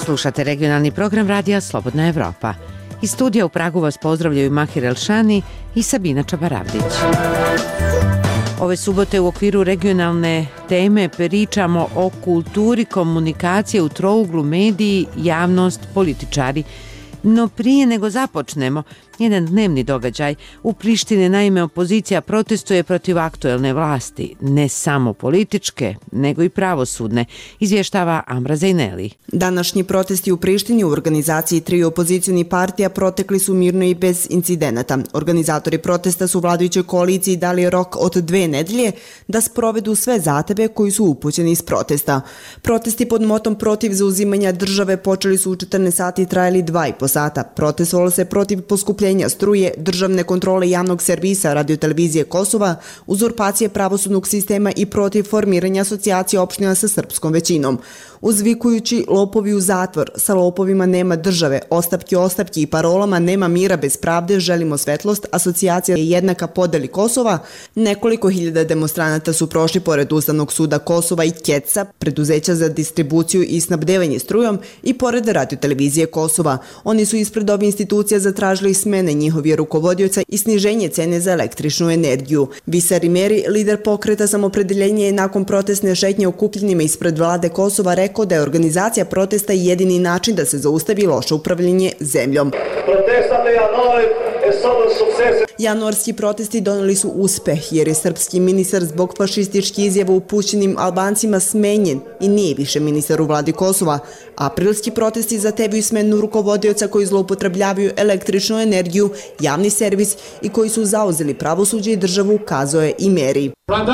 Slušate regionalni program radija Slobodna Evropa. Iz studija u Pragu vas pozdravljaju Mahir Elšani i Sabina Čabaravdić. Ove subote u okviru regionalne teme pričamo o kulturi komunikacije u trouglu mediji, javnost, političari. No prije nego započnemo, jedan dnevni događaj. U Prištini naime opozicija protestuje protiv aktuelne vlasti, ne samo političke, nego i pravosudne, izvještava Amra Zejneli. Današnji protesti u Prištini u organizaciji 3 opozicijnih partija protekli su mirno i bez incidenata. Organizatori protesta su vladajućoj koaliciji dali rok od 2 nedelje da sprovedu sve zahteve koji su upućeni iz protesta. Protesti pod motom protiv zauzimanja države počeli su u 14 sati i trajali 2,5 sata. Protestovalo se protiv poskupljenja struje, državne kontrole javnog servisa radiotelevizije Kosova, uzurpacije pravosudnog sistema i protiv formiranja asocijacije opština sa srpskom većinom. Uzvikujući lopovi u zatvor, sa lopovima nema države, ostavki i parolama nema mira bez pravde, želimo svetlost, asocijacija je jednaka podeli Kosova, nekoliko hiljada demonstranata su prošli pored Ustavnog suda Kosova i KEC-a, preduzeća za distribuciju i snabdevanje strujom, i pored radiotelevizije Kosova. Oni su ispred ove institucija zatražili smene njihovih rukovodioca i sniženje cene za električnu energiju. Visari Meri, lider pokreta Samopredeljenje, je nakon protestne šetnje okupljenima ispred vlade Kosova rekao da je organizacija protesta jedini način da se zaustavi loše upravljanje zemljom. Januarski protesti doneli su uspeh jer je srpski ministar zbog fašističkih izjava upućenim Albancima smenjen i nije više ministar u vladi Kosova. Aprilski protesti zahtevaju smenu rukovodioca koji zloupotrebljavaju električnu energiju, javni servis i koji su zauzeli pravosuđe i državu, kazao je i Meri.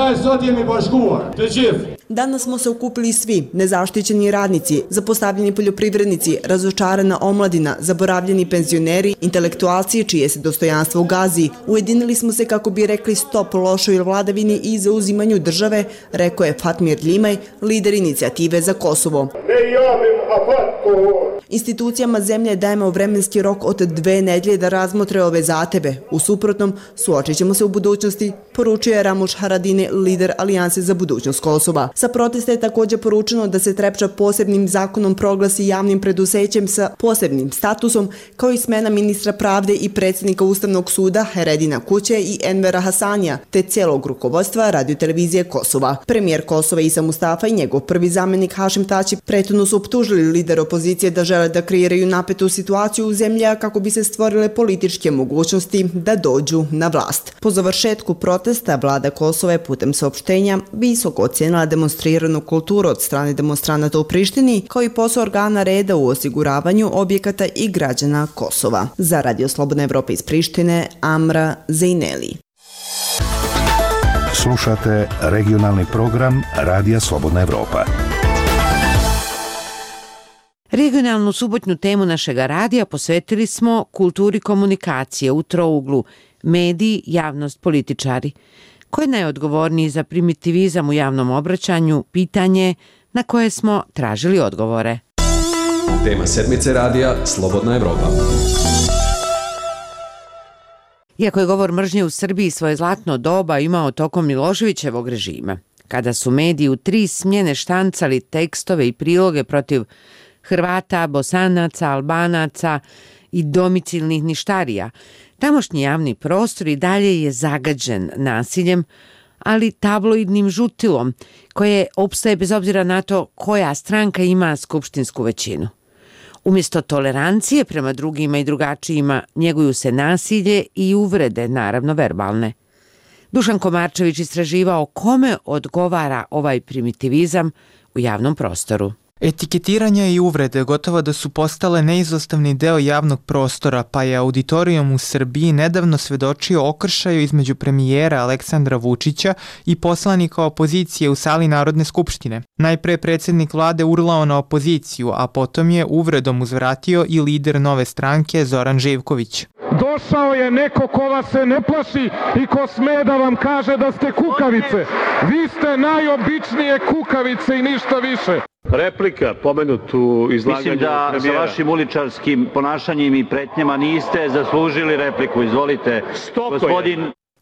Danas smo se okupili svi, nezaštićeni radnici, zapostavljeni poljoprivrednici, razočarana omladina, zaboravljeni penzioneri, intelektualci čije se dostojanstvo ugazi. Ujedinili smo se kako bi rekli stop lošoj vladavini i zauzimanju države, rekao je Fatmir Limaj, lider inicijative za Kosovo. Institucijama zemlje dajemo vremenski rok od 2 nedelje da razmotre ove zahteve. U suprotnom, suočit ćemo se u budućnosti, poručio je Ramuš Haradine, lider Alijanse za budućnost Kosova. Sa protesta je također poručeno da se Trepča posebnim zakonom proglasi javnim preduzećem sa posebnim statusom, kao i smena ministra pravde i predsjednika Ustavnog suda Heredina Kuće i Envera Hasanija, te cijelog rukovodstva radiotelevizije Kosova. Premijer Kosova Isa Mustafa i njegov prvi zamjenik Hašim Tači prethodno su optužili lider opozicije da žele da kreiraju napetu situaciju u zemlji kako bi se stvorile političke mogućnosti da dođu na vlast. Po završetku protesta vlada Kosova je putem saopštenja visoko ocijenila demonstriranu kulturu od strane demonstranata u Prištini, kao i posao organa reda u osiguravanju objekata i građana Kosova. Za Radio Slobodna Evropa iz Prištine, Amra Zejneli. Slušate regionalni program Radija Slobodna Evropa. Regionalnu subotnju temu našega radija posvetili smo kulturi komunikacije u trouglu mediji, javnost, političari. Ko je najodgovorniji za primitivizam u javnom obraćanju, pitanje na koje smo tražili odgovore. Tema sedmice radija Slobodna Evropa. Iako je govor mržnje u Srbiji svoje zlatno doba imao tokom Miloševićevog režima, kada su mediji u 3 smjene štancali tekstove i priloge protiv Hrvata, Bosanaca, Albanaca i domicilnih ništarija, tamošnji javni prostor i dalje je zagađen nasiljem, ali tabloidnim žutilom, koje opstaje bez obzira na to koja stranka ima skupštinsku većinu. Umjesto tolerancije prema drugima i drugačijima, njeguju se nasilje i uvrede, naravno verbalne. Dušan Komarčević istraživao kome odgovara ovaj primitivizam u javnom prostoru. Etiketiranja i uvrede gotovo da su postale neizostavni deo javnog prostora, pa je auditorijum u Srbiji nedavno svedočio okršaju između premijera Aleksandra Vučića i poslanika opozicije u sali Narodne skupštine. Najpre predsjednik vlade urlao na opoziciju, a potom je uvredom uzvratio i lider Nove stranke Zoran Živković. Došao je neko ko vas se ne plaši i ko sme da vam kaže da ste kukavice. Vi ste najobičnije kukavice i ništa više. Replika pomenutu izlaganju premijera. Mislim da sa vašim uličarskim ponašanjem i pretnjama niste zaslužili repliku. Izvolite. Gospodin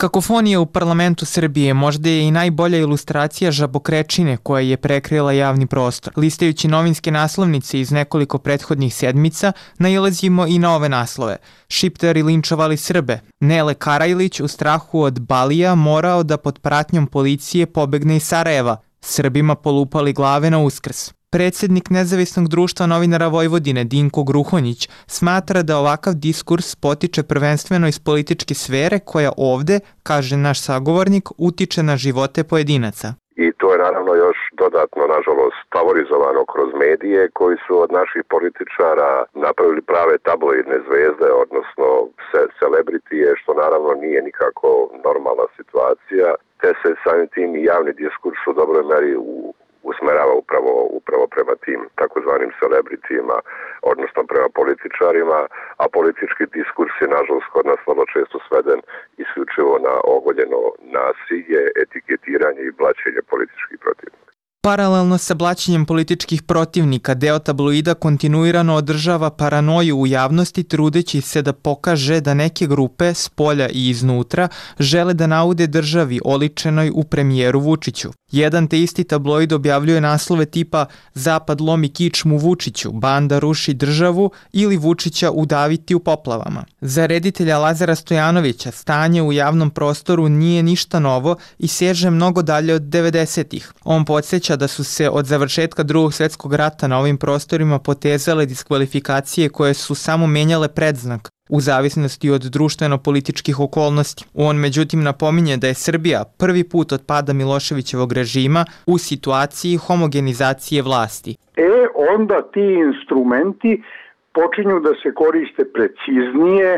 Kakofonija u parlamentu Srbije možda je i najbolja ilustracija žabokrečine koja je prekrila javni prostor. Listajući novinske naslovnice iz nekoliko prethodnih sedmica, nailazimo i na ove naslove. Šiptari linčovali Srbe. Nele Karajlić u strahu od Balija morao da pod pratnjom policije pobegne iz Sarajeva. Srbima polupali glave na Uskrs. Predsednik Nezavisnog društva novinara Vojvodine Dinko Gruhonjić smatra da ovakav diskurs potiče prvenstveno iz političke sfere koja ovde, kaže naš sagovornik, utiče na živote pojedinaca. I to je naravno još dodatno, nažalost, favorizovano kroz medije koji su od naših političara napravili prave tabloidne zvezde, odnosno celebritije, što naravno nije nikako normalna situacija, te se samim tim i javni diskurs u dobroj meri usmerava upravo prema tim takozvanim celebritijima, odnosno prema političarima, a politički diskurs je nažalost kod nas vrlo često sveden isključivo na ogoljeno nasilje, etiketiranje i blaćenje političkih protivnika. Paralelno sa blaćenjem političkih protivnika, deo tabloida kontinuirano održava paranoju u javnosti trudeći se da pokaže da neke grupe, spolja i iznutra, žele da naude državi oličenoj u premijeru Vučiću. Jedan te isti tabloid objavljuje naslove tipa Zapad lomi kičmu Vučiću, banda ruši državu ili Vučića udaviti u poplavama. Za reditelja Lazara Stojanovića stanje u javnom prostoru nije ništa novo i seže mnogo dalje od 90-ih. On podsjeća da su se od završetka Drugog svjetskog rata na ovim prostorima potezale diskvalifikacije koje su samo menjale predznak u zavisnosti od društveno-političkih okolnosti. On međutim napominje da je Srbija prvi put od pada Miloševićevog režima u situaciji homogenizacije vlasti. Onda ti instrumenti počinju da se koriste preciznije,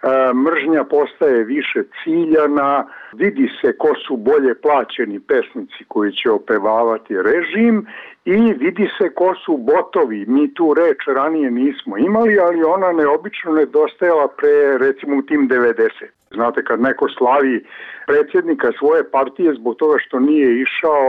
mržnja postaje više ciljana, vidi se ko su bolje plaćeni pesnici koji će opevavati režim i vidi se ko su botovi. Mi tu reč ranije nismo imali, ali ona neobično nedostajala pre recimo u tim 90. Znate, kad neko slavi predsjednika svoje partije zbog toga što nije išao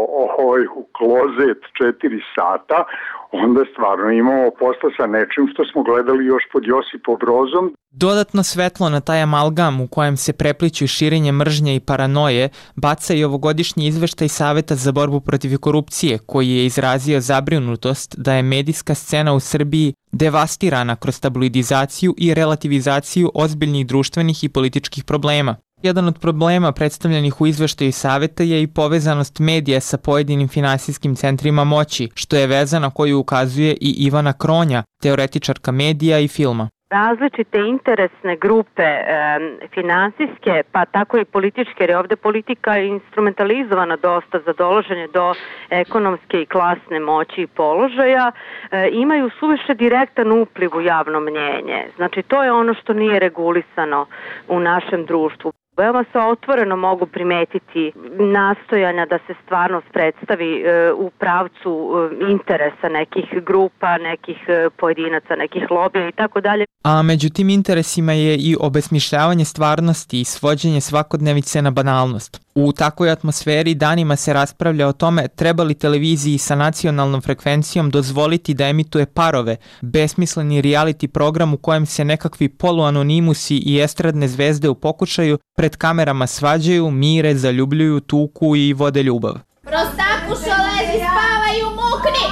u klozet 4 sata, onda stvarno imamo posla sa nečim što smo gledali još pod Josipom Brozom. Dodatno svetlo na taj amalgam u kojem se prepliću širenje mržnje i paranoje baca i ovogodišnji izveštaj Saveta za borbu protiv korupcije, koji je izrazio zabrinutost da je medijska scena u Srbiji devastirana kroz tabloidizaciju i relativizaciju ozbiljnih društvenih i političkih problema. Jedan od problema predstavljenih u izveštaju Saveta je i povezanost medija sa pojedinim finansijskim centrima moći, što je veza na koju ukazuje i Ivana Kronja, teoretičarka medija i filma. Različite interesne grupe finansijske, pa tako i političke, jer je ovde politika instrumentalizovana dosta za dolaženje do ekonomske i klasne moći i položaja, imaju suviše direktan upliv u javno mnjenje. Znači, to je ono što nije regulisano u našem društvu. Veoma se otvoreno mogu primetiti nastojanja da se stvarnost predstavi u pravcu interesa nekih grupa, nekih pojedinaca, nekih lobija i tako dalje. A među tim interesima je i obesmišljavanje stvarnosti i svođenje svakodnevice na banalnost. U takvoj atmosferi danima se raspravlja o tome treba li televiziji sa nacionalnom frekvencijom dozvoliti da emituje Parove, besmisleni reality program u kojem se nekakvi poluanonimusi i estradne zvezde u pokušaju pred kamerama svađaju, mire, zaljubljuju, tuku i vode ljubav. Prostakušo, lezi, spavaj u mukni!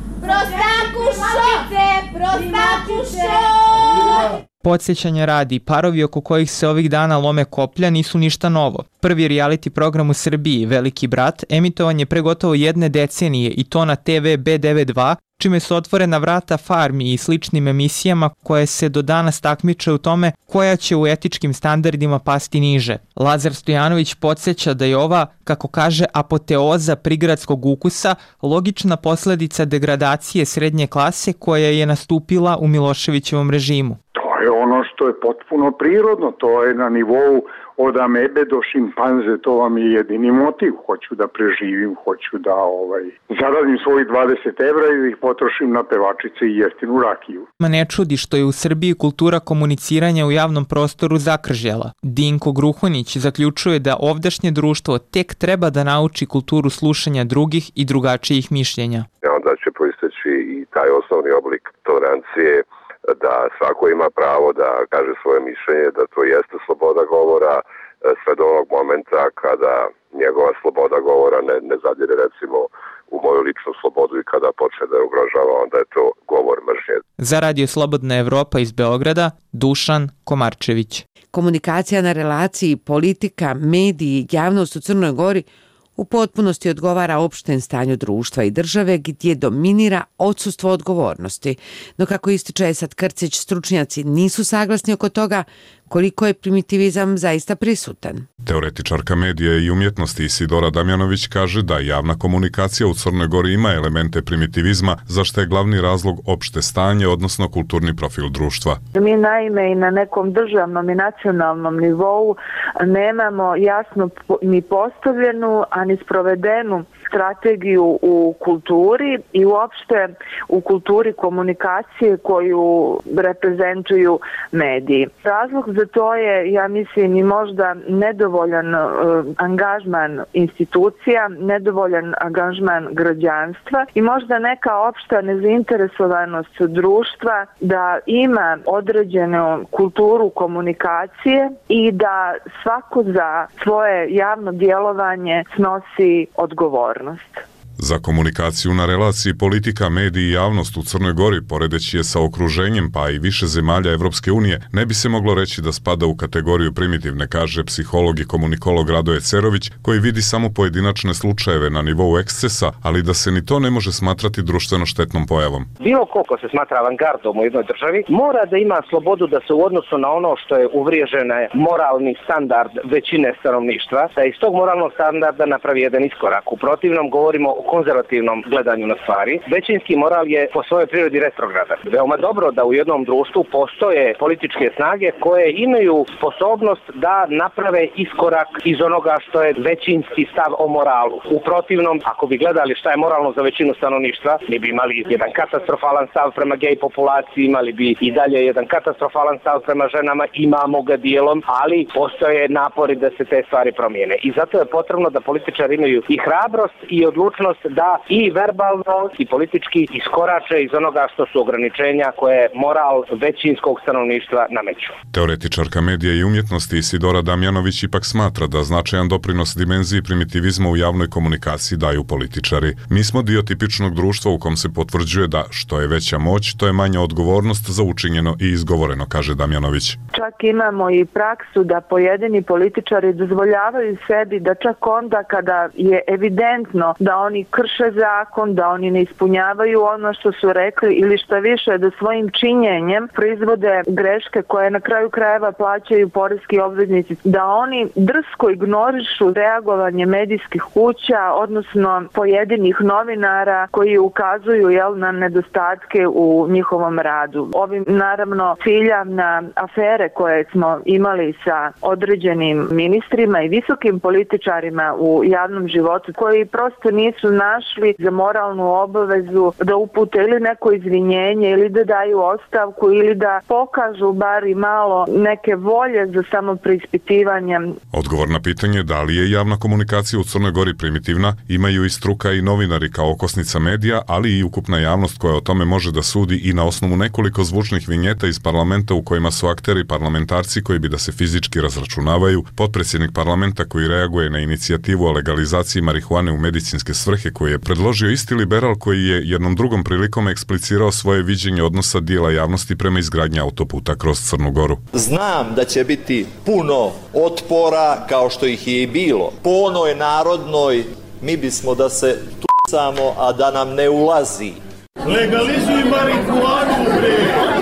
Prostakušo! Podsjećanja radi, parovi oko kojih se ovih dana lome koplja nisu ništa novo. Prvi reality program u Srbiji, Veliki brat, emitovan je pre gotovo 1 decenije i to na TV B92, čime su otvorena vrata Farmi i sličnim emisijama koje se do danas takmiče u tome koja će u etičkim standardima pasti niže. Lazar Stojanović podsjeća da je ova, kako kaže, apoteoza prigradskog ukusa logična posledica degradacije srednje klase koja je nastupila u Miloševićevom režimu. To je ono što je potpuno prirodno, to je na nivou od amebe do šimpanze, to vam je jedini motiv. Hoću da preživim, hoću da zaradim svojih 20 evra i da ih potrošim na pevačice i jeftinu rakiju. Ne čudi što je u Srbiji kultura komuniciranja u javnom prostoru zakržjela. Dinko Gruhonić zaključuje da ovdašnje društvo tek treba da nauči kulturu slušanja drugih i drugačijih mišljenja. Onda će proisteći i taj osnovni oblik tolerancije, da svako ima pravo da kaže svoje mišljenje, da to jeste sloboda govora, sve do kada njegova sloboda govora ne zadire recimo u moju ličnu slobodu i kada počne da je ugrožava, onda je to govor mržnje. Za Radio Slobodna Evropa iz Beograda, Dušan Komarčević. Komunikacija na relaciji politika, mediji i javnost u Crnoj Gori u potpunosti odgovara opštem stanju društva i države gdje dominira odsustvo odgovornosti. No kako ističe Esad Krcić, stručnjaci nisu saglasni oko toga koliko je primitivizam zaista prisutan. Teoretičarka medija i umjetnosti Isidora Damjanović kaže da javna komunikacija u Crnoj Gori ima elemente primitivizma, za što je glavni razlog opšte stanje, odnosno kulturni profil društva. Mi naime i na nekom državnom i nacionalnom nivou nemamo jasno ni postavljenu, a ni sprovedenu strategiju u kulturi i uopšte u kulturi komunikacije koju reprezentuju mediji. Razlog za to je, ja mislim, i možda nedovoljan angažman institucija, nedovoljan angažman građanstva i možda neka opšta nezainteresovanost društva da ima određenu kulturu komunikacije i da svako za svoje javno djelovanje snosi odgovornost. Za komunikaciju na relaciji politika, mediji i javnost u Crnoj Gori, poredeći je sa okruženjem pa i više zemalja Evropske unije, ne bi se moglo reći da spada u kategoriju primitivne, kaže psiholog i komunikolog Radoje Cerović, koji vidi samo pojedinačne slučajeve na nivou ekscesa, ali da se ni to ne može smatrati društveno štetnom pojavom. Bilo ko se smatra avangardom u jednoj državi, mora da ima slobodu da se u odnosu na ono što je uvriježen moralni standard većine stanovništva, da iz tog moralnog standarda napravi jedan iskorak. U protivnom govorimo o konzervativnom gledanju na stvari. Većinski moral je po svojoj prirodi retrogradan. Veoma dobro da u jednom društvu postoje političke snage koje imaju sposobnost da naprave iskorak iz onoga što je većinski stav o moralu. U protivnom, ako bi gledali šta je moralno za većinu stanovništva, mi bi imali jedan katastrofalan stav prema gej populaciji, imali bi i dalje jedan katastrofalan stav prema ženama, imamo ga dijelom, ali postoje napori da se te stvari promijene. I zato je potrebno da političari imaju i hrabrost i odlučnost da i verbalno i politički iskorače iz onoga što su ograničenja koje moral većinskog stanovništva nameću. Teoretičarka medija i umjetnosti Isidora Damjanović ipak smatra da značajan doprinos dimenziji primitivizma u javnoj komunikaciji daju političari. Mi smo dio tipičnog društva u kom se potvrđuje da što je veća moć, to je manja odgovornost za učinjeno i izgovoreno, kaže Damjanović. Čak imamo i praksu da pojedini političari dozvoljavaju sebi da čak onda kada je evidentno da oni krše zakon, da oni ne ispunjavaju ono što su rekli ili što više da svojim činjenjem proizvode greške koje na kraju krajeva plaćaju poreski obveznici, da oni drsko ignorišu reagovanje medijskih kuća, odnosno pojedinih novinara koji ukazuju na nedostatke u njihovom radu. Ovim naravno cilja na afere koje smo imali sa određenim ministrima i visokim političarima u javnom životu koji prosto nisu našli za moralnu obavezu da upute ili neko izvinjenje ili da daju ostavku ili da pokažu bar i malo neke volje za samopreispitivanje. Odgovor na pitanje da li je javna komunikacija u Crnoj Gori primitivna imaju i struka i novinari kao okosnica medija, ali i ukupna javnost koja o tome može da sudi i na osnovu nekoliko zvučnih vinjeta iz parlamenta u kojima su akteri parlamentarci koji bi da se fizički razračunavaju, potpredsjednik parlamenta koji reaguje na inicijativu o legalizaciji marihuane u medicinske svrhe koje je predložio isti liberal koji je jednom drugom prilikom eksplicirao svoje viđenje odnosa dijela javnosti prema izgradnji autoputa kroz Crnu Goru. Znam da će biti puno otpora kao što ih je i bilo. Po onoj narodnoj mi bismo da se tucamo, a da nam ne ulazi. Legalizuj marihuanu, bre!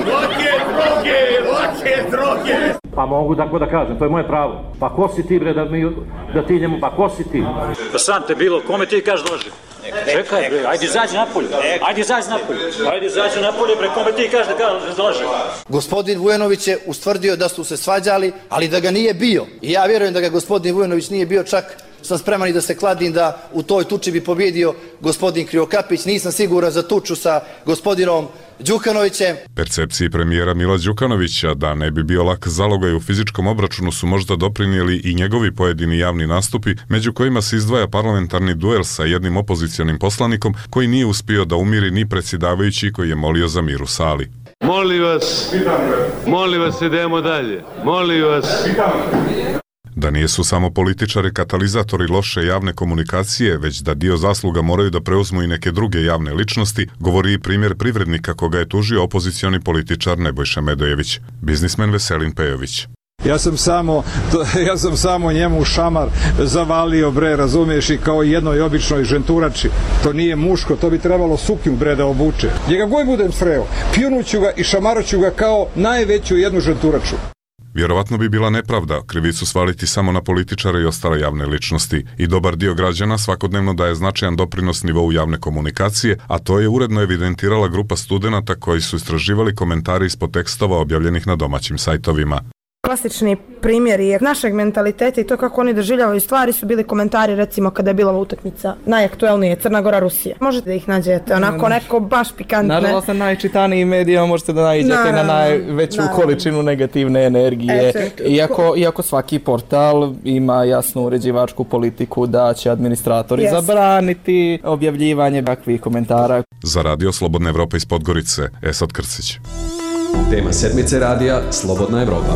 Lake droge! Pa mogu tako da kažem, to je moje pravo. Pa ko si ti, bre, da ti njemu, pa ko si ti? Pa sam te bilo, kome ti kažeš dođi? Čekaj, bre, ajde izađi napolje. Ajde izađi napolje, bre, kome ti kažeš da dođi? Gospodin Vujanović je ustvrdio da su se svađali, ali da ga nije bio. I ja vjerujem da ga gospodin Vujanović nije bio, čak sam spreman i da se kladim da u toj tuči bi pobjedio gospodin Krivokapić. Nisam siguran za tuču sa gospodinom Đukanovićem. Percepciji premijera Mila Đukanovića da ne bi bio lak zalogaj u fizičkom obračunu su možda doprinijeli i njegovi pojedini javni nastupi, među kojima se izdvaja parlamentarni duel sa jednim opozicionim poslanikom koji nije uspio da umiri ni predsjedavajući koji je molio za mir u sali. Molim vas, idemo dalje. Molim vas. Da nisu samo političari katalizatori loše javne komunikacije, već da dio zasluga moraju da preuzmu i neke druge javne ličnosti, govori i primjer privrednika koga je tužio opozicioni političar Nebojša Medojević, biznismen Veselin Pejović. Ja sam samo njemu u šamar zavalio, razumiješ, i kao jednoj običnoj ženturači. To nije muško, to bi trebalo suknju, da obuče. Njega god budem sreo, pljunuću ga i šamaroću ga kao najveću jednu ženturaču. Vjerovatno bi bila nepravda krivicu svaliti samo na političare i ostale javne ličnosti i dobar dio građana svakodnevno daje značajan doprinos nivou javne komunikacije, a to je uredno evidentirala grupa studenata koji su istraživali komentari ispod tekstova objavljenih na domaćim sajtovima. Klasični primjeri našeg mentaliteta i to kako oni doživljavaju stvari su bili komentari, recimo kada je bila utakmica najaktuelnije Crna Gora-Rusija. Možete da ih nađete, onako neko baš pikantne. Nažalost, na najčitanijim medijima možete da nađete na najveću količinu negativne energije. Iako svaki portal ima jasnu uređivačku politiku da će administratori zabraniti objavljivanje takvih komentara. Za Radio Slobodna Evropa iz Podgorice, Esad Krcić. Tema sedmice radija Slobodna Evropa.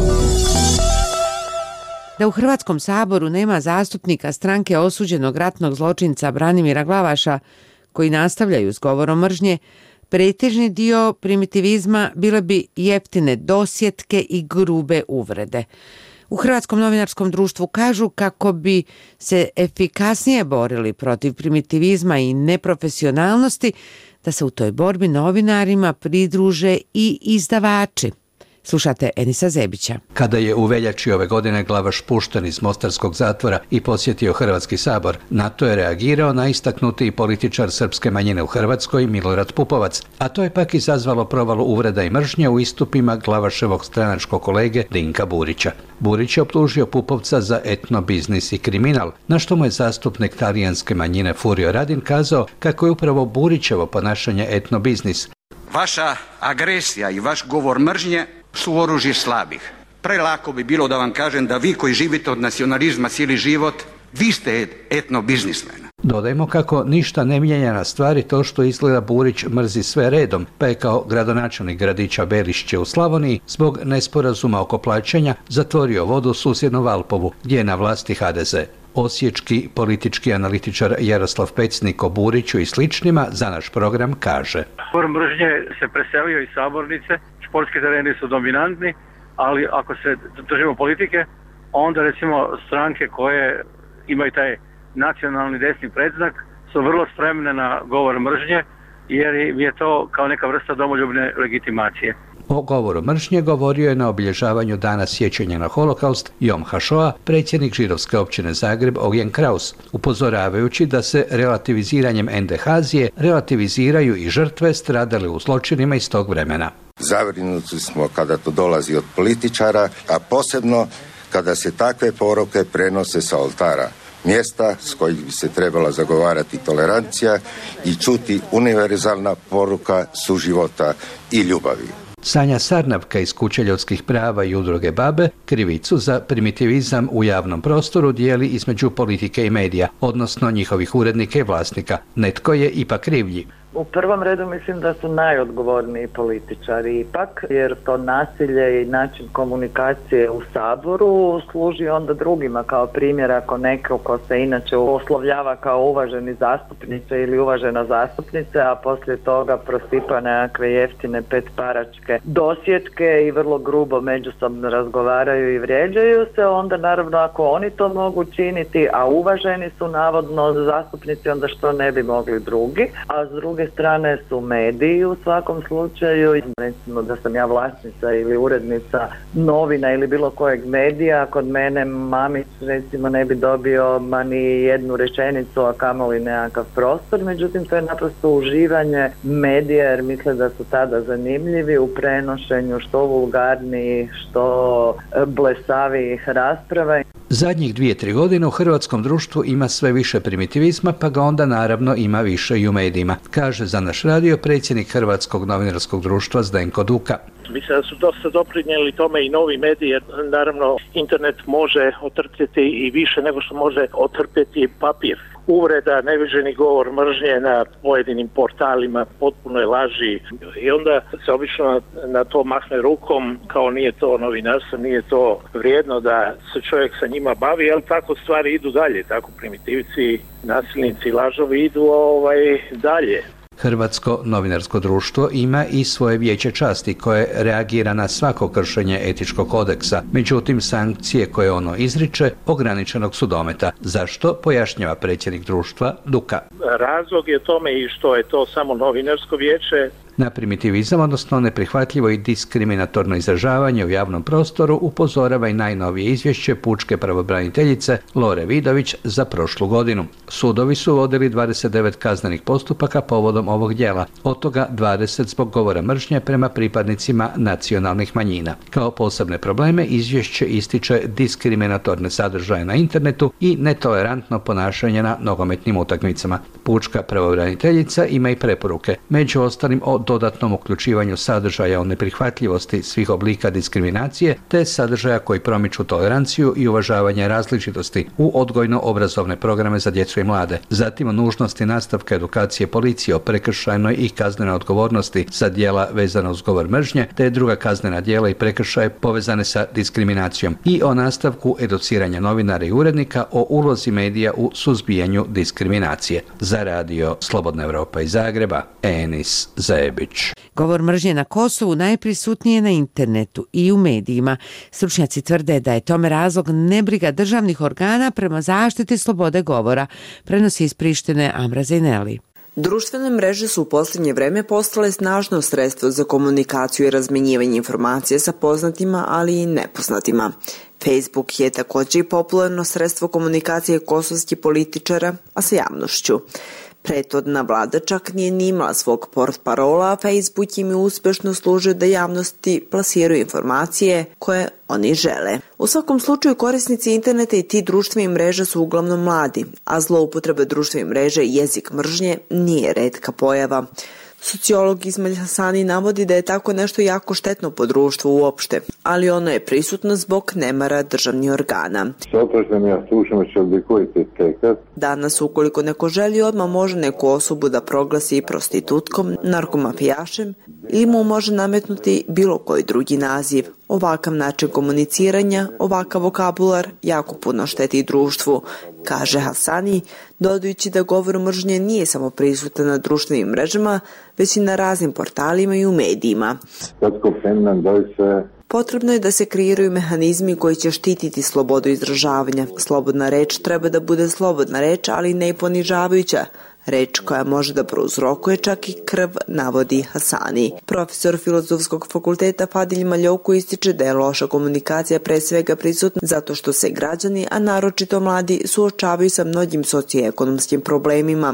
Da u Hrvatskom saboru nema zastupnika stranke osuđenog ratnog zločinca Branimira Glavaša koji nastavljaju s govorom mržnje, pretežni dio primitivizma bile bi jeftine dosjetke i grube uvrede. U Hrvatskom novinarskom društvu kažu kako bi se efikasnije borili protiv primitivizma i neprofesionalnosti, da se u toj borbi novinarima pridruže i izdavači. Slušate Enisa Zebića. Kada je u veljači ove godine Glavaš pušten iz mostarskog zatvora i posjetio Hrvatski sabor, na to je reagirao najistaknutiji političar srpske manjine u Hrvatskoj Milorad Pupovac, a to je pak izazvalo provalu uvreda i mržnje u istupima Glavaševog stranačkog kolege Dinka Burića. Burić je optužio Pupovca za etnobiznis i kriminal, na što mu je zastupnik talijanske manjine Furio Radin kazao kako je upravo Burićevo ponašanje etnobiznis. Vaša agresija i vaš govor mržnje su oružje slabih. Prelako bi bilo da vam kažem da vi koji živite od nacionalizma cijeli život, vi ste etnobiznismen. Dodajmo kako ništa ne mijenja na stvari to što izgleda Burić mrzi sve redom, pa je kao gradonačelnik gradića Belišće u Slavoniji zbog nesporazuma oko plaćanja zatvorio vodu susjednu Valpovu, gdje je na vlasti HDZ. Osječki politički analitičar Jaroslav Pecnik o Buriću i sličnima za naš program kaže: Govor mržnje se preselio iz sabornice, športski tereni su dominantni, ali ako se držimo politike, onda recimo stranke koje imaju taj nacionalni desni predznak su vrlo spremne na govor mržnje, jer je to kao neka vrsta domoljubne legitimacije. O govoru mržnje govorio je na obilježavanju Dana sjećanja na holokaust Jom Hašoa predsjednik Židovske općine Zagreb Ognjen Kraus, upozoravajući da se relativiziranjem NDH-zije relativiziraju i žrtve stradale u zločinima iz tog vremena. Zabrinuti smo kada to dolazi od političara, a posebno kada se takve poruke prenose sa oltara, mjesta s kojih bi se trebala zagovarati tolerancija i čuti univerzalna poruka suživota i ljubavi. Sanja Sarnavka iz Kuće ljudskih prava i udruge BaBe krivicu za primitivizam u javnom prostoru dijeli između politike i medija, odnosno njihovih urednika i vlasnika. Netko je ipak krivlji. U prvom redu mislim da su najodgovorniji političari ipak, jer to nasilje i način komunikacije u Saboru služi onda drugima kao primjer ako neko ko se inače oslovljava kao uvaženi zastupnice ili uvažena zastupnice, a poslije toga prosipa nekakve jeftine petparačke dosjetke i vrlo grubo međusobno razgovaraju i vrijeđaju se, onda naravno ako oni to mogu činiti, a uvaženi su navodno zastupnici, onda što ne bi mogli drugi, a s druge strane su mediji u svakom slučaju. Recimo da sam ja vlasnica ili urednica novina ili bilo kojeg medija, kod mene Mamić recimo ne bi dobio ma ni jednu rečenicu, a kamoli nekakav prostor, međutim to je naprosto uživanje medija jer misle da su tada zanimljivi u prenošenju što vulgarnijih, što blesavijih rasprava. Zadnjih 2-3 godine u hrvatskom društvu ima sve više primitivizma, pa ga onda naravno ima više i u medijima, kaže za naš radio predsjednik Hrvatskog novinarskog društva Zdenko Duka. Mislim da su dosta doprinijeli tome i novi mediji, jer naravno internet može otrpjeti i više nego što može otrpjeti papir. uvreda, neviđeni govor mržnje na pojedinim portalima, potpuno je laži i onda se obično na to mahne rukom kao nije to novinarstvo, nije to vrijedno da se čovjek sa njima bavi, ali tako stvari idu dalje, tako primitivci, nasilnici, lažovi idu dalje. Hrvatsko novinarsko društvo ima i svoje vijeće časti koje reagira na svako kršenje etičkog kodeksa, međutim sankcije koje ono izriče ograničenog su dometa. Zašto, pojašnjava predsjednik društva Duka. Razlog je tome i što je to samo novinarsko vijeće. Na primitivizam, odnosno neprihvatljivo i diskriminatorno izražavanje u javnom prostoru upozorava i najnovije izvješće pučke pravobraniteljice Lore Vidović za prošlu godinu. Sudovi su vodili 29 kaznenih postupaka povodom ovog djela, od toga 20 zbog govora mržnje prema pripadnicima nacionalnih manjina. Kao posebne probleme izvješće ističe diskriminatorne sadržaje na internetu i netolerantno ponašanje na nogometnim utakmicama. Pučka pravobraniteljica ima i preporuke, među ostalim o dodatnom uključivanju sadržaja o neprihvatljivosti svih oblika diskriminacije te sadržaja koji promiču toleranciju i uvažavanje različitosti u odgojno-obrazovne programe za djecu i mlade. Zatim o nužnosti nastavka edukacije policije o prekršajnoj i kaznenoj odgovornosti za djela vezana uz govor mržnje te druga kaznena djela i prekršaje povezane sa diskriminacijom i o nastavku educiranja novinara i urednika o ulozi medija u suzbijanju diskriminacije. Za radio Slobodna Evropa iz Zagreba, Enis Zajebić. Govor mržnje na Kosovu najprisutnije je na internetu i u medijima. Stručnjaci tvrde da je tome razlog nebriga državnih organa prema zaštiti slobode govora, prenosi iz Prištine Amra Zejneli. Društvene mreže su u posljednje vreme postale snažno sredstvo za komunikaciju i razmenjivanje informacije sa poznatima, ali i nepoznatima. Facebook je također i popularno sredstvo komunikacije kosovskih političara, a sa javnošću. Prethodna vlada čak nije ni imala svog portparola, a Facebook im je uspješno služio da javnosti plasiraju informacije koje oni žele. U svakom slučaju korisnici interneta i ti društvenih mreža su uglavnom mladi, a zloupotreba društvenih mreža i jezik mržnje nije retka pojava. Sociolog Ismail Hasani navodi da je tako nešto jako štetno po društvu uopšte, ali ono je prisutno zbog nemara državnih organa. Danas, ukoliko neko želi, odmah može neku osobu da proglasi prostitutkom, narkomafijašem ili mu može nametnuti bilo koji drugi naziv. Ovakav način komuniciranja, ovakav vokabular jako puno šteti društvu, kaže Hasani, dodajući da govor mržnje nije samo prisutan na društvenim mrežama, već i na raznim portalima i u medijima. Potrebno je da se kreiraju mehanizmi koji će štititi slobodu izražavanja. Slobodna reč treba da bude slobodna reč, ali ne i ponižavajuća. Reč koja može da prouzrokuje čak i krv, navodi Hasani. Profesor Filozofskog fakulteta Fadil Maljoku ističe da je loša komunikacija pre svega prisutna zato što se građani, a naročito mladi, suočavaju sa mnogim socioekonomskim problemima.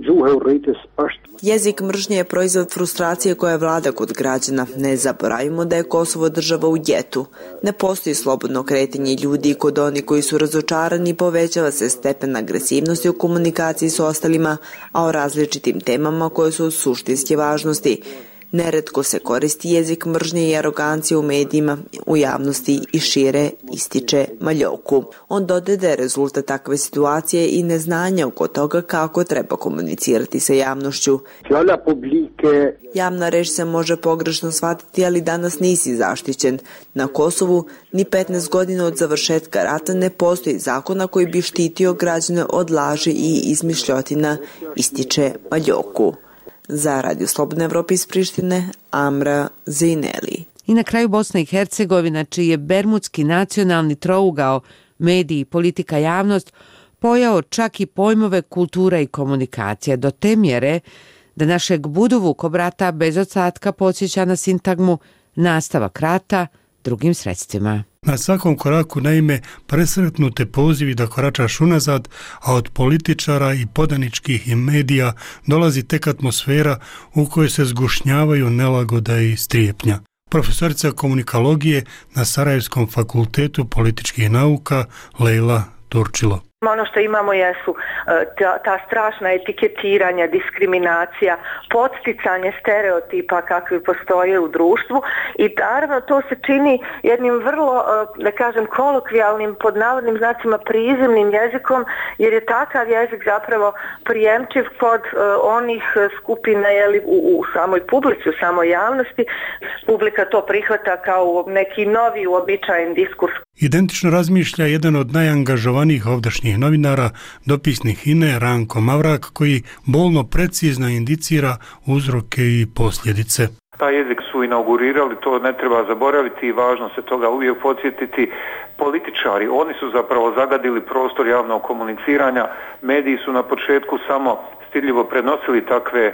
Jezik mržnje je proizvod frustracije koja vlada kod građana. Ne zaboravimo da je Kosovo država u getu. Ne postoji slobodno kretanje ljudi kod oni koji su razočarani, povećava se stepen agresivnosti u komunikaciji s ostalima, a o različitim temama koje su od suštinske važnosti. Neretko se koristi jezik mržnje i arogancije u medijima, u javnosti i šire, ističe Maljoku. On dodaje da je rezultat takve situacije i neznanja oko toga kako treba komunicirati sa javnošću. Javna reč se može pogrešno shvatiti, ali danas nisi zaštićen. Na Kosovu ni 15 godina od završetka rata ne postoji zakona koji bi štitio građane od laži i izmišljotina, ističe Maljoku. Za Radio Slobodna Evropa iz Prištine, Amra Zejneli. I na kraju Bosna i Hercegovina, čiji je bermudski nacionalni trougao, mediji, politika, javnost, pojao čak i pojmove kultura i komunikacija do te mjere da našeg Budovuko brata bez odsatka podsjeća na sintagmu nastavak rata drugim sredstvima. Na svakom koraku, naime, presretnute pozivi da koračaš unazad, a od političara i podaničkih i medija dolazi tek atmosfera u kojoj se zgušnjavaju nelagoda i strijepnja. Profesorica komunikologije na Sarajevskom fakultetu političkih nauka Lejla Turčilo. Ono što imamo jesu ta strašna etiketiranja, diskriminacija, podsticanje stereotipa kakvi postoje u društvu i naravno to se čini jednim vrlo, da kažem, kolokvijalnim, pod navodnim znacima prizemnim jezikom, jer je takav jezik zapravo prijemčiv kod onih skupina u samoj publici, u samoj javnosti. Publika to prihvata kao neki novi uobičajen diskurs. Identično razmišlja jedan od najangažovanijih ovdašnjih novinara, dopisnik INE Ranko Mavrak, koji bolno precizno indicira uzroke i posljedice. Taj jezik su inaugurirali, to ne treba zaboraviti i važno se toga uvijek podsjetiti. Političari, oni su zapravo zagadili prostor javnog komuniciranja, mediji su na početku samo stidljivo prenosili takve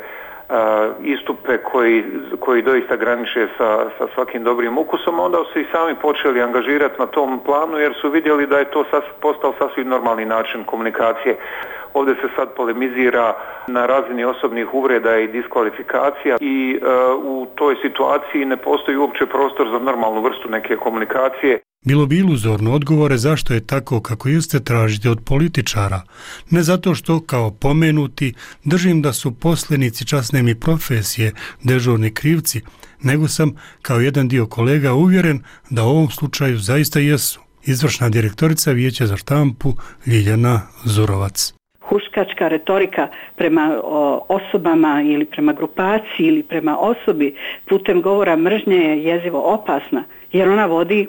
istupe koji doista graniče sa svakim dobrim ukusom, onda su i sami počeli angažirati na tom planu jer su vidjeli da je to postao sasvim normalni način komunikacije. Ovdje se sad polemizira na razini osobnih uvreda i diskvalifikacija i u toj situaciji ne postoji uopće prostor za normalnu vrstu neke komunikacije. Bilo bi iluzorno odgovore zašto je tako kako jeste tražiti od političara. Ne zato što, kao pomenuti, držim da su poslenici časne mi profesije dežurni krivci, nego sam, kao jedan dio kolega, uvjeren da u ovom slučaju zaista jesu. Izvršna direktorica Vijeća za štampu Ljiljana Zurovac. Huškačka retorika prema osobama ili prema grupaciji ili prema osobi putem govora mržnje je jezivo opasna, jer ona vodi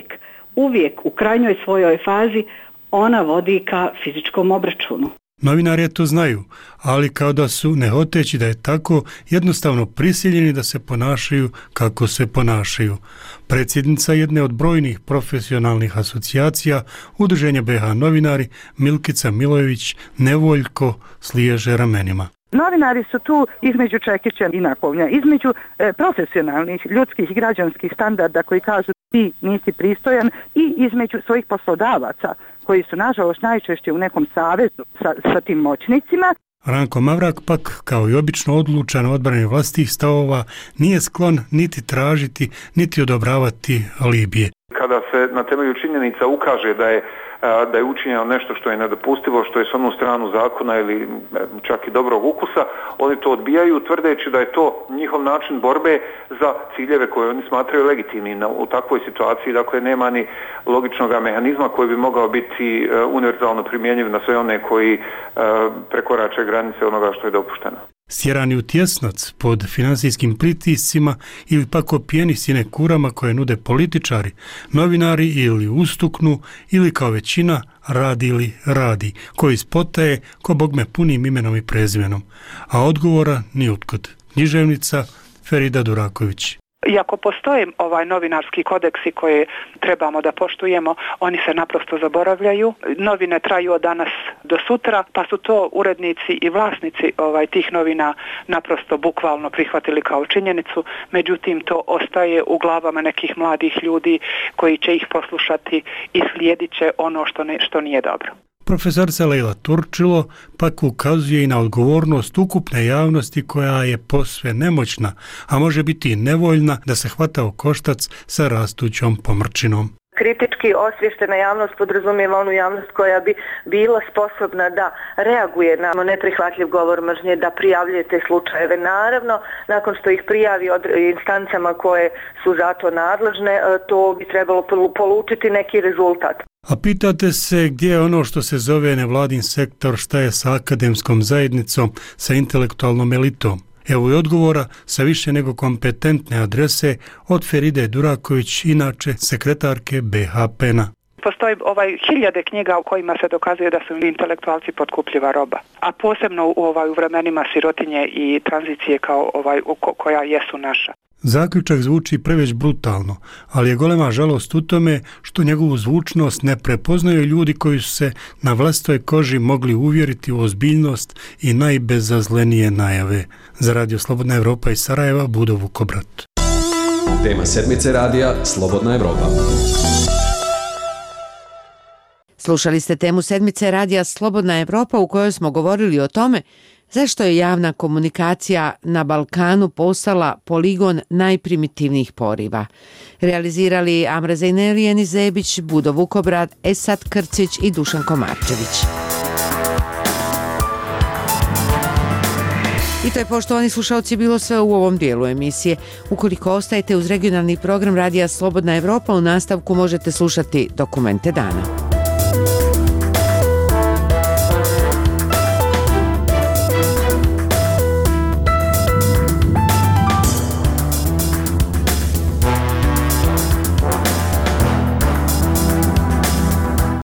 uvijek u krajnjoj svojoj fazi, ona vodi ka fizičkom obračunu. Novinari to znaju, ali kao da su, ne hoteći da je tako, jednostavno prisiljeni da se ponašaju kako se ponašaju. Predsjednica jedne od brojnih profesionalnih asocijacija, Udruženja BH Novinari, Milkica Milojević, nevoljko sliježe ramenima. Novinari su tu između čekića i nakovnja, između profesionalnih, ljudskih i građanskih standarda koji kažu ti nisi pristojan i između svojih poslodavaca koji su nažalost najčešće u nekom savezu sa tim moćnicima. Ranko Mavrak pak, kao i obično odlučan odbrani vlastitih stavova, nije sklon niti tražiti, niti odobravati alibije. Kada se na temelju činjenica ukaže da je učinjeno nešto što je nedopustivo, što je s onu stranu zakona ili čak i dobrog ukusa, oni to odbijaju tvrdeći da je to njihov način borbe za ciljeve koje oni smatraju legitimni. U takvoj situaciji, dakle, nema ni logičnog mehanizma koji bi mogao biti univerzalno primjenjiv na sve one koji prekorače granice onoga što je dopušteno. Stjerani u tjesnac pod financijskim pritiscima ili pak opijeni sinekurama koje nude političari, novinari ili ustuknu ili kao većina radi, koji spotaje ko bogme punim imenom i prezimenom, a odgovora ni otkud. Književnica Ferida Duraković. Iako postoje novinarski kodeksi koje trebamo da poštujemo, oni se naprosto zaboravljaju. Novine traju od danas do sutra, pa su to urednici i vlasnici tih novina naprosto bukvalno prihvatili kao činjenicu. Međutim, to ostaje u glavama nekih mladih ljudi koji će ih poslušati i slijedit će ono što nije dobro. Profesorica Lejla Turčilo pak ukazuje i na odgovornost ukupne javnosti koja je posve nemoćna, a može biti i nevoljna da se hvata u koštac sa rastućom pomrčinom. Kritički osviještena javnost podrazumijeva onu javnost koja bi bila sposobna da reaguje na neprihvatljiv govor mržnje, da prijavljuje te slučajeve. Naravno, nakon što ih prijavi od instancama koje su za to nadležne, to bi trebalo polučiti neki rezultat. A pitate se gdje je ono što se zove nevladin sektor, šta je sa akademskom zajednicom, sa intelektualnom elitom? Evo i odgovora sa više nego kompetentne adrese od Feride Duraković, inače sekretarke BH PEN-a. Postoji hiljade knjiga u kojima se dokazuje da su intelektualci potkupljiva roba, a posebno u vremenima sirotinje i tranzicije koja jesu naša. Zaključak zvuči preveć brutalno, ali je golema žalost u tome što njegovu zvučnost ne prepoznaju ljudi koji su se na vlastitoj koži mogli uvjeriti u ozbiljnost i najbezazlenije najave. Za Radio Slobodna Evropa iz Sarajeva, Budo Vukobrat. Tema sedmice radija Slobodna Evropa. Slušali ste temu sedmice radija Slobodna Evropa u kojoj smo govorili o tome Zašto je javna komunikacija na Balkanu postala poligon najprimitivnijih poriva? Realizirali Amra Zejneli, Enis Zebić, Budo Vukobrad, Esad Krcić i Dušan Komarčević. I to je, poštovani slušalci, bilo sve u ovom dijelu emisije. Ukoliko ostajete uz regionalni program Radija Slobodna Evropa, u nastavku možete slušati Dokumente dana.